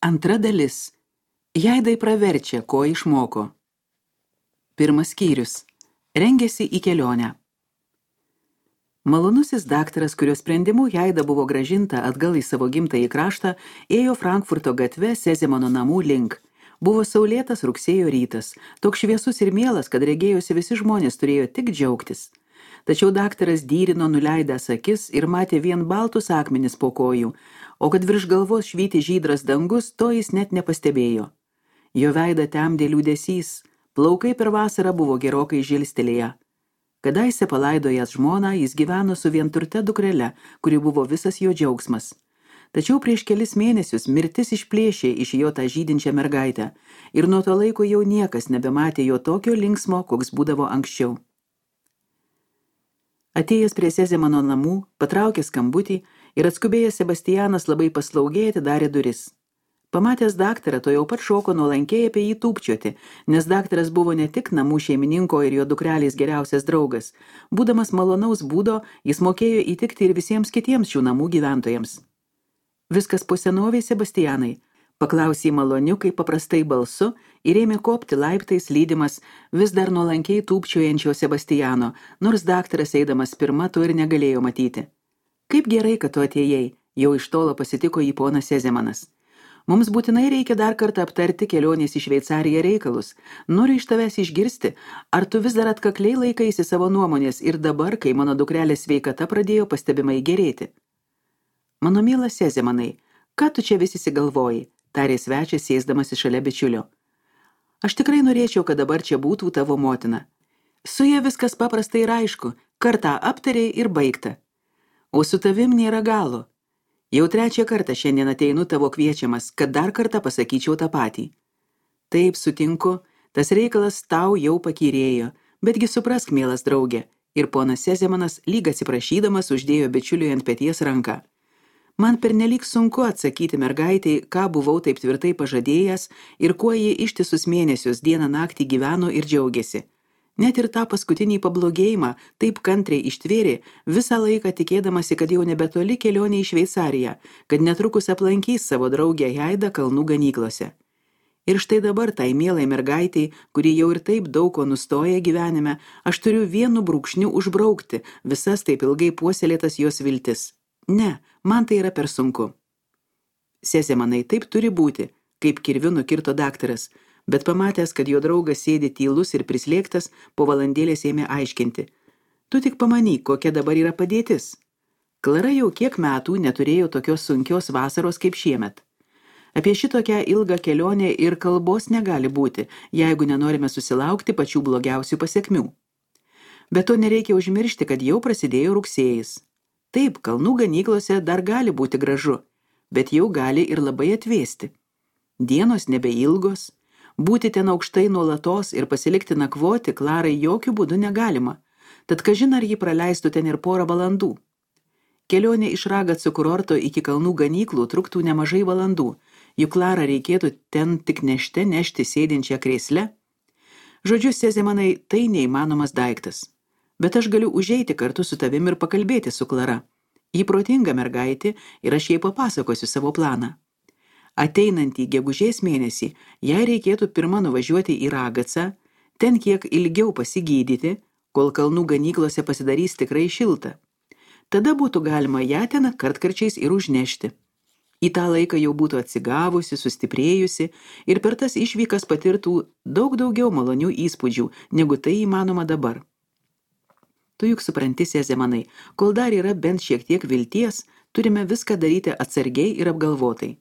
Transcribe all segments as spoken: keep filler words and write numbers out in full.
Antra dalis. Jaidai praverčia, ko išmoko. Pirmas skyrius. Rengėsi į kelionę. Malonusis daktaras, kurio sprendimu Jaida buvo grąžinta atgal į savo gimtąjį kraštą, ėjo Frankfurto gatve Sezemano namų link. Buvo saulėtas rugsėjo rytas, toks šviesus ir mielas, kad regėjosi visi žmonės turėjo tik džiaugtis. Tačiau daktaras dyrino nuleidęs akis ir matė vien baltus akmenis po kojų, o kad virš galvos švyti žydras dangus, to jis net nepastebėjo. Jo veidą temdė liūdesys, plaukai per vasarą buvo gerokai žilstelėję. Kadaise palaidojęs žmoną, jis gyveno su vienturte dukrele, kuri buvo visas jo džiaugsmas. Tačiau prieš kelis mėnesius mirtis išplėšė iš jo tą žydinčią mergaitę ir nuo to laiko jau niekas nebematė jo tokio linksmo, koks būdavo anksčiau. Atėjęs prie Sezemano namų, patraukė skambutį ir atskubėjęs Sebastianas labai paslaugiai atidarė duris. Pamatęs daktarą, to jau pat šoko nuolankiai apie jį tūpčioti, nes daktaras buvo ne tik namų šeimininko ir jo dukrelės geriausias draugas. Būdamas malonaus būdo, jis mokėjo įtikti ir visiems kitiems šių namų gyventojams. Viskas po senovei, Sebastianai, paklausė maloniu, kaip paprastai balsu, ir ėmė kopti laiptais lydimas vis dar nuolankiai tūpčiojančio Sebastiano, nors daktaras eidamas pirma to ir negalėjo matyti. Kaip gerai, kad tu atėjai, jau iš tolo pasitiko jį ponas Sezemanas. Mums būtinai reikia dar kartą aptarti kelionės į Šveicariją reikalus. Noriu iš tavęs išgirsti, ar tu vis dar atkakliai laikaisi savo nuomonės ir dabar, kai mano dukrelės sveikata pradėjo pastebimai gerėti. Mano mielas Sezemanai, ką tu čia vis įsigalvoji, tarė svečias sėsdamas šalia bičiulio. Aš tikrai norėčiau, kad dabar čia būtų tavo motina. Su ja viskas paprastai ir aišku, kartą aptarė ir baigta. O su tavim nėra galo. Jau trečią kartą šiandien ateinu tavo kviečiamas, kad dar kartą pasakyčiau tą patį. Taip, sutinku, tas reikalas tau jau pakyrėjo, betgi suprask, mielas draugė, ir ponas Sezemanas lyg atsiprašydamas uždėjo bičiuliui ant peties ranką. Man pernelyg sunku atsakyti mergaitei, ką buvau taip tvirtai pažadėjęs ir kuo ji ištisus mėnesius dieną naktį gyveno ir džiaugiasi. Net ir tą paskutinį pablogėjimą taip kantriai ištvėrė, visą laiką tikėdamasi, kad jau nebetoli kelionė į Šveicariją, kad netrukus aplankys savo draugę Jaidą kalnų ganyklose. Ir štai dabar tai mielai mergaitei, kuri jau ir taip daug ko nustoja gyvenime, aš turiu vienu brūkšniu užbraukti visas taip ilgai puoselėtas jos viltis. Ne, man tai yra per sunku. Sezemanai, taip turi būti, kaip kirviu nukirto daktaras, bet pamatęs, kad jo draugas sėdi tylus ir prislėgtas, po valandėlės ėmė aiškinti. Tu tik pamanyk, kokia dabar yra padėtis. Klara jau kiek metų neturėjo tokios sunkios vasaros kaip šiemet. Apie šitokią ilgą kelionę ir kalbos negali būti, jeigu nenorime susilaukti pačių blogiausių pasekmių. Bet to nereikia užmiršti, kad jau prasidėjo rugsėjis. Taip, kalnų ganyklose dar gali būti gražu, bet jau gali ir labai atvėsti. Dienos nebeilgos, būti ten aukštai nuolatos ir pasilikti nakvoti Klarai jokių būdų negalima, tad kažin ar ji praleistų ten ir porą valandų. Kelionė iš Ragacų kurorto iki kalnų ganyklų truktų nemažai valandų, juk Klarą reikėtų ten tik nešte nešti sėdinčią krėsle. Žodžiu, Sezemanai, tai neįmanomas daiktas. Bet aš galiu užeiti kartu su tavim ir pakalbėti su Klara. Ji protinga mergaitė ir aš jai papasakosiu savo planą. Ateinantį gegužės mėnesį jai reikėtų pirma nuvažiuoti į Ragacą, ten kiek ilgiau pasigydyti, kol kalnų ganyklose pasidarys tikrai šilta. Tada būtų galima ją ten kartkarčiais ir užnešti. Į tą laiką jau būtų atsigavusi, sustiprėjusi ir per tas išvykas patirtų daug daugiau malonių įspūdžių, negu tai įmanoma dabar. Tu juk supranti, Sezemanai, kol dar yra bent šiek tiek vilties, turime viską daryti atsargiai ir apgalvotai.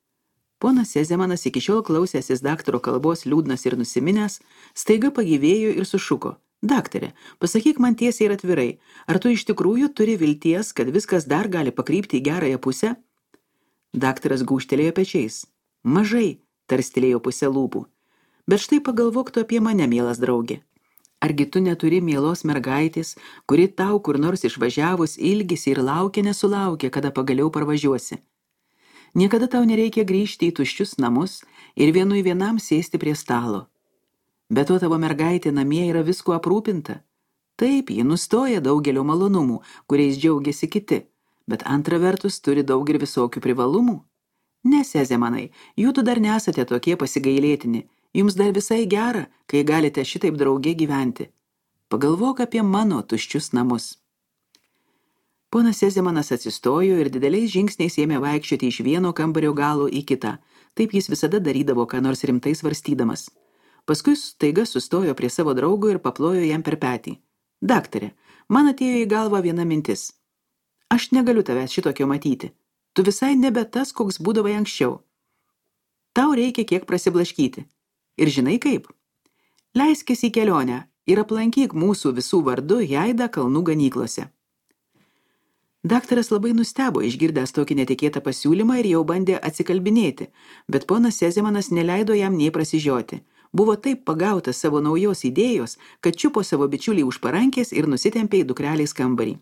Ponas Sezemanas iki šiol klausęsis daktaro kalbos liūdnas ir nusiminęs, staiga pagyvėjo ir sušuko. Daktare, pasakyk man tiesiai ir atvirai, ar tu iš tikrųjų turi vilties, kad viskas dar gali pakrypti į gerąją pusę? Daktaras gūžtelėjo pečiais. Mažai, tarstelėjo pusę lūpų. Bet štai pagalvok tu apie mane, mielas draugė. Argi tu neturi mielos mergaitės, kuri tau kur nors išvažiavus ilgisi ir laukia nesulaukia, kada pagaliau parvažiuosi? Niekada tau nereikia grįžti į tuščius namus ir vienui vienam sėsti prie stalo. Bet to tavo mergaitė namie yra visko aprūpinta. Taip, ji nustoja daugelio malonumų, kuriais džiaugiasi kiti, bet antra vertus turi daug ir visokių privalumų. Ne, Sezemanai, jūtų dar nesate tokie pasigailėtini. Jums dar visai gera, kai galite šitaip drauge gyventi. Pagalvok apie mano tuščius namus. Ponas Sezemanas atsistojo ir dideliais žingsniais ėmė vaikščioti iš vieno kambario galo į kitą. Taip jis visada darydavo, ką nors rimtai svarstydamas. Paskui staiga sustojo prie savo draugo ir paplojo jam per petį. Daktare, man atėjo į galvą viena mintis. Aš negaliu tavęs šitokio matyti. Tu visai nebe tas, koks būdavai anksčiau. Tau reikia kiek prasiblaškyti. Ir žinai kaip? Leiskis į kelionę ir aplankyk mūsų visų vardu Jaidą kalnų ganyklose. Daktaras labai nustebo išgirdęs tokį netikėtą pasiūlymą ir jau bandė atsikalbinėti, bet ponas Sezemanas neleido jam nei prasižioti. Buvo taip pagautas savo naujos idėjos, kad čiupo savo bičiulį už parankės ir nusitempė į dukrelės kambarį.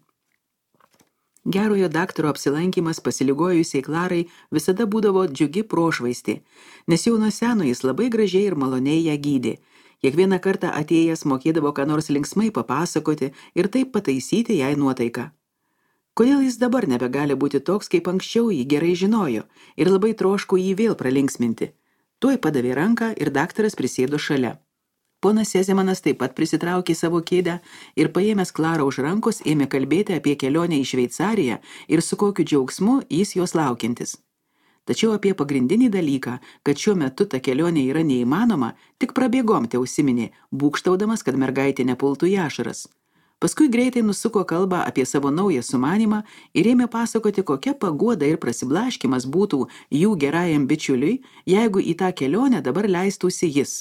Gerojo daktaro apsilankymas pasiligojusiai Klarai visada būdavo džiugi prošvaistė, nes jau nuo seno jis labai gražiai ir maloniai ją gydė. Kiekvieną kartą atėjęs mokėdavo ką nors linksmai papasakoti ir taip pataisyti jai nuotaiką. Kodėl jis dabar nebegali būti toks, kaip anksčiau jį gerai žinojo, ir labai troško jį vėl pralinksminti. Tuoj padavė ranką ir daktaras prisėdo šalia. Ponas Sezemanas taip pat prisitraukė savo kėdę ir paėmęs Klarą už rankos ėmė kalbėti apie kelionę į Šveicariją ir su kokiu džiaugsmu jis jos laukiantis. Tačiau apie pagrindinį dalyką, kad šiuo metu ta kelionė yra neįmanoma, tik prabėgom te užsiminė, būgštaudamas, kad mergaitė nepultų į ašaras. Paskui greitai nusuko kalbą apie savo naują sumanymą ir ėmė pasakoti, kokia paguoda ir prasiblaškimas būtų jų gerajam bičiuliui, jeigu į tą kelionę dabar leistųsi jis.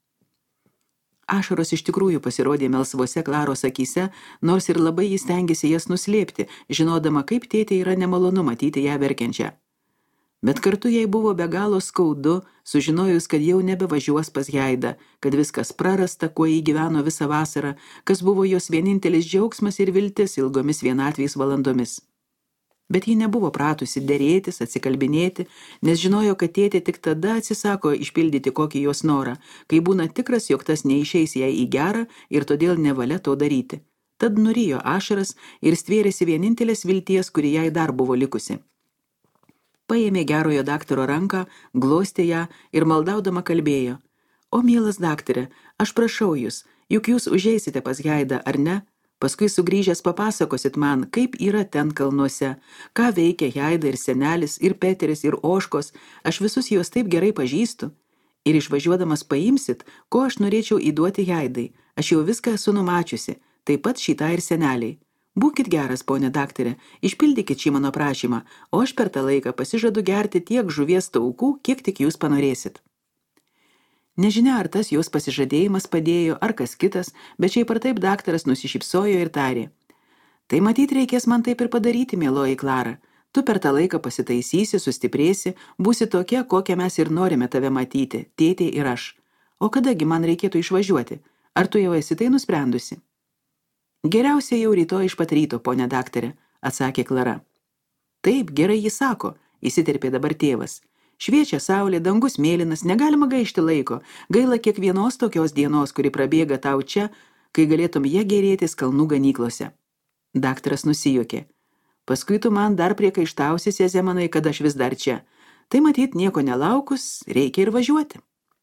Ašaros iš tikrųjų pasirodė melsvose Klaros akyse, nors ir labai jis stengėsi jas nuslėpti, žinodama, kaip tėtė yra nemalonu matyti ją verkiančią. Bet kartu jai buvo be galo skaudu, sužinojus, kad jau nebevažiuos pas Jaidą, kad viskas prarasta, kuo jį gyveno visą vasarą, kas buvo jos vienintelis džiaugsmas ir viltis ilgomis vienatvės valandomis. Bet ji nebuvo pratusi derėtis, atsikalbinėti, nes žinojo, kad tėtė tik tada atsisako išpildyti kokį jos norą, kai būna tikras, jog tas neišeis jai į gerą ir todėl nevalia to daryti. Tad nurijo ašaras ir stvėrėsi vienintelės vilties, kuri jai dar buvo likusi. Paėmė gerojo daktaro ranką, glostė ją ir maldaudama kalbėjo. O, mielas daktare, aš prašau jūs, juk jūs užeisite pas Jaidą, ar ne? Paskui sugrįžęs papasakosit man, kaip yra ten kalnuose, ką veikia Jaida ir senelis, ir Peteris, ir Oškos, aš visus juos taip gerai pažįstu. Ir išvažiuodamas paimsit, ko aš norėčiau įduoti Jaidai, aš jau viską esu numačiusi, taip pat šitą ir seneliai. Būkit geras, ponė daktarė, išpildykit šį mano prašymą, o aš per tą laiką pasižadu gerti tiek žuvies taukų, kiek tik jūs panorėsit. Nežinia, ar tas jos pasižadėjimas padėjo, ar kas kitas, bet šiaip ar taip daktaras nusišypsojo ir tarė. Tai matyt reikės man taip ir padaryti, mieloji Klara. Tu per tą laiką pasitaisysi, sustiprėsi, būsi tokia, kokią mes ir norime tave matyti, tėtė ir aš. O kadagi man reikėtų išvažiuoti? Ar tu jau esi tai nusprendusi? Geriausia jau rytoj iš pat ryto, ponė daktarė, atsakė Klara. Taip, gerai jis sako, įsiterpė dabar tėvas. Šviečia saulė, dangus mėlynas, negalima gaišti laiko, gaila kiekvienos tokios dienos, kuri prabėga tau čia, kai galėtum ją gėrėtis kalnų ganyklose. Daktaras nusijuokė. Paskui tu man dar priekaištausi, Sezemanai, kad aš vis dar čia. Tai matyt, nieko nelaukus, reikia ir važiuoti.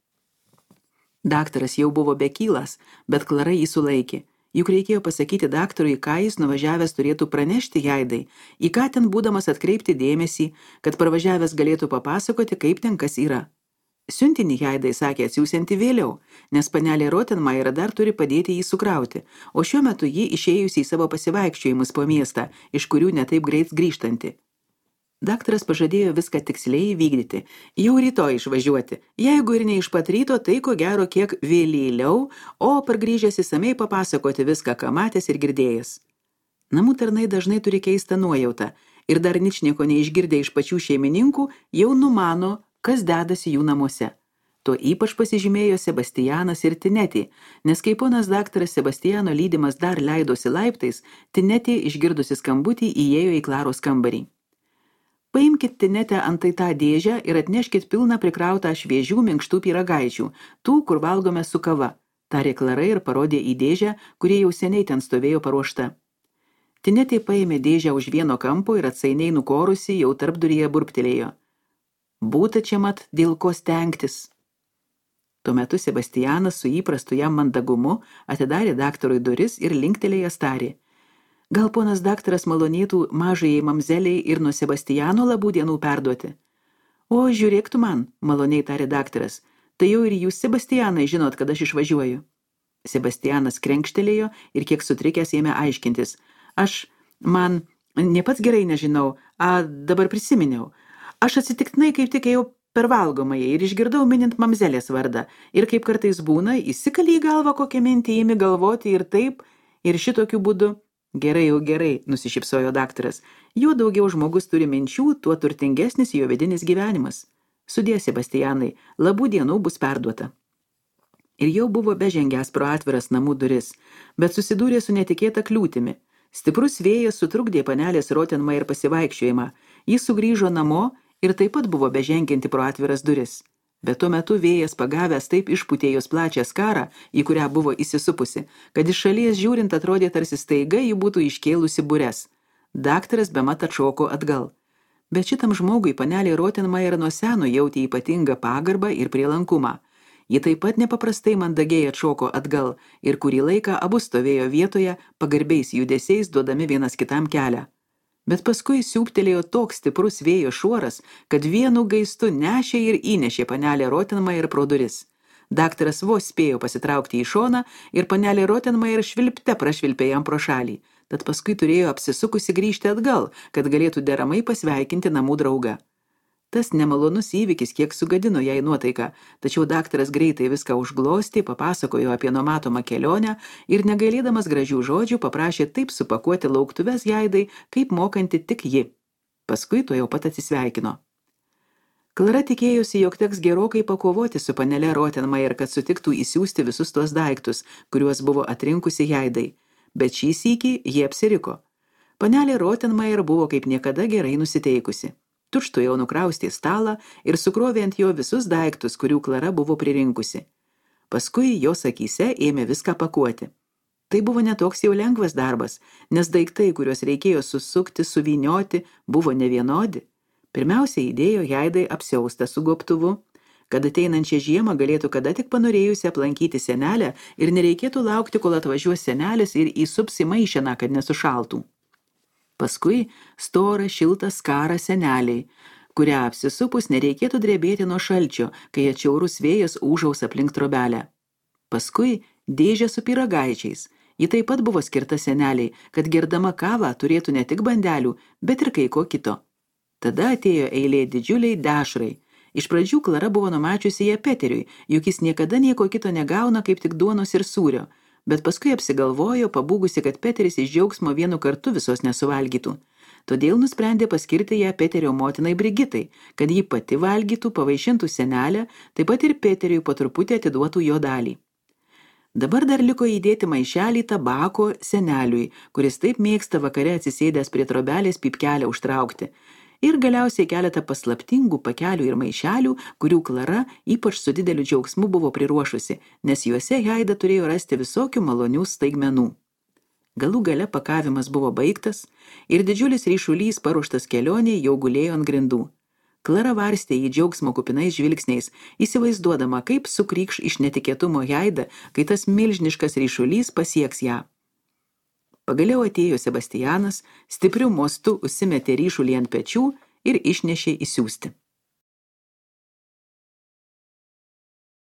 Daktaras jau buvo bekylas, bet Klara jį sulaikė. Juk reikėjo pasakyti daktarui, ką jis nuvažiavęs turėtų pranešti Jaidai, į ką ten būdamas atkreipti dėmesį, kad parvažiavęs galėtų papasakoti, kaip ten kas yra. Siuntinį Jaidai sakė atsiųsianti vėliau, nes panelė Rotenmaira dar turi padėti jį sukrauti, o šiuo metu ji išėjusi į savo pasivaikščiojimus po miestą, iš kurių netaip greit grįžtanti. Daktaras pažadėjo viską tiksliai įvykdyti, jau rytoj išvažiuoti, jeigu ir ne iš pat ryto, tai ko gero kiek vėlyliau, o pargrįžęs įsamei papasakoti viską, ką matęs ir girdėjęs. Namų tarnai dažnai turi keistą nuojautą ir dar ničnieko neišgirdę iš pačių šeimininkų, jau numano, kas dedasi jų namuose. Tuo ypač pasižymėjo Sebastianas ir Tinetė, nes kai ponas daktaras Sebastiano lydimas dar leidosi laiptais, Tinetė išgirdusi skambutį įėjo į Klaros kambarį. Paimkit Tinetę antai tą dėžę ir atneškit pilną prikrautą šviežių minkštų pyragaičių, tų, kur valgome su kava, tarė Klara ir parodė į dėžę, kurie jau seniai ten stovėjo paruošta. Tinetė paėmė dėžę už vieno kampo ir atsainiai nukorusi jau tarpduryje burptelėjo. Būta čia mat dėl ko stengtis. Tuo metu Sebastianas su įprastu jam mandagumu atidarė daktarui duris ir linktelėjęs tarė: Gal ponas daktaras malonėtų mažajai mamzeliai ir nuo Sebastiano labų dienų perduoti? O, žiūrėk tu man, maloniai tarė daktaras, tai jau ir jūs, Sebastianai, žinot, kad aš išvažiuoju. Sebastianas krenkštelėjo ir kiek sutrikęs ėmė aiškintis. Aš, man, ne pats gerai nežinau, a, dabar prisiminiau. Aš atsitiktinai kaip tik ėjau per valgomąją ir išgirdau minint mamzelės vardą. Ir kaip kartais būna, įsikalį į galvą kokią mintį ėmė galvoti ir taip, ir šitokiu būdu. Gerai, jau gerai, nusišypsojo daktaras. Juo daugiau žmogus turi minčių, tuo turtingesnis jo vidinis gyvenimas. Sudie, Sebastianai, labų dienų bus perduota. Ir jau buvo bežengęs pro atviras namų duris, bet susidūrė su netikėta kliūtimi. Stiprus vėjas sutrukdė panelės Rottenmeier pasivaikščiojimą. Jis sugrįžo namo ir taip pat buvo bežengianti pro atviras duris. Bet tuo metu vėjas pagavęs taip išpūtė jos plačią skarą, į kurią buvo įsisupusi, kad iš šalies žiūrint atrodė tarsi staiga ji būtų iškėlusi bures. Daktaras bemat atšoko atgal. Bet šitam žmogui panelė Rottenmeier nuo seno jautė ypatingą pagarbą ir prielankumą. Ji taip pat nepaprastai mandagiai atšoko atgal ir kurį laiką abu stovėjo vietoje, pagarbiais judesiais duodami vienas kitam kelią. Bet paskui siūptelėjo toks stiprus vėjo šuoras, kad vienu gaistu nešė ir įnešė panelė Rottenmeier pro duris. Daktaras vos spėjo pasitraukti į šoną ir panelė Rottenmeier švilpte prašvilpė jam pro šalį, tad paskui turėjo apsisukusi grįžti atgal, kad galėtų deramai pasveikinti namų draugą. Tas nemalonus įvykis kiek sugadino jai nuotaiką, tačiau daktaras greitai viską užglostė, papasakojo apie numatomą kelionę ir negailėdamas gražių žodžių paprašė taip supakuoti lauktuves Jaidai, kaip mokanti tik ji. Paskui to jau pat atsisveikino. Klara tikėjosi, jog teks gerokai pakovoti su panele Rottenmeier, kad sutiktų įsiųsti visus tuos daiktus, kuriuos buvo atrinkusi Jaidai, bet šį sykį jie apsiriko. Panelė Rottenmeier buvo kaip niekada gerai nusiteikusi. Tučtu jau nukraustė stalą ir sukrovė ant jo visus daiktus, kurių Klara buvo pririnkusi. Paskui jos akyse ėmė viską pakuoti. Tai buvo netoks jau lengvas darbas, nes daiktai, kuriuos reikėjo susukti, suvynioti, buvo nevienodi. Pirmiausia, įdėjo Jaidai apsiaustą su gobtuvu, kad ateinančią žiemą galėtų kada tik panorėjusi aplankyti senelę ir nereikėtų laukti, kol atvažiuos senelis ir įsups į maišeną, kad nesušaltų. Paskui storą šiltą skarą seneliai, kurią apsisupus nereikėtų drebėti nuo šalčio, kai atšiaurus vėjas ūžaus aplink trobelę. Paskui dėžę su pyragaičiais. Ji taip pat buvo skirta seneliai, kad gerdama kavą turėtų ne tik bandelių, bet ir kai ko kito. Tada atėjo eilė didžiuliai dešrai. Iš pradžių Klara buvo numačiusi ją Peteriui, juk jis niekada nieko kito negauna kaip tik duonos ir sūrio. Bet paskui apsigalvojo, pabūgusi, kad Peteris iš džiaugsmo vienu kartu visos nesuvalgytų. Todėl nusprendė paskirti ją Peterio motinai Brigitai, kad ji pati valgytų, pavaišintų senelę, taip pat ir Peteriui po truputį atiduotų jo dalį. Dabar dar liko įdėti maišelį tabako seneliui, kuris taip mėgsta vakare atsisėdęs prie trobelės pypkelę užtraukti. Ir galiausiai keletą paslaptingų pakelių ir maišelių, kurių Klara ypač su dideliu džiaugsmu buvo priruošusi, nes juose Jaida turėjo rasti visokių malonių staigmenų. Galų gale pakavimas buvo baigtas ir didžiulis ryšulys paruoštas kelionei jau gulėjo ant grindų. Klara varstė į džiaugsmo kupinais žvilgsniais, įsivaizduodama, kaip sukrykš iš netikėtumo Jaida, kai tas milžiniškas ryšulys pasieks ją. Pagaliau atėjo Sebastianas, stipriu mostu užsimetė ryšulį ant pečių ir išnešė įsiųsti.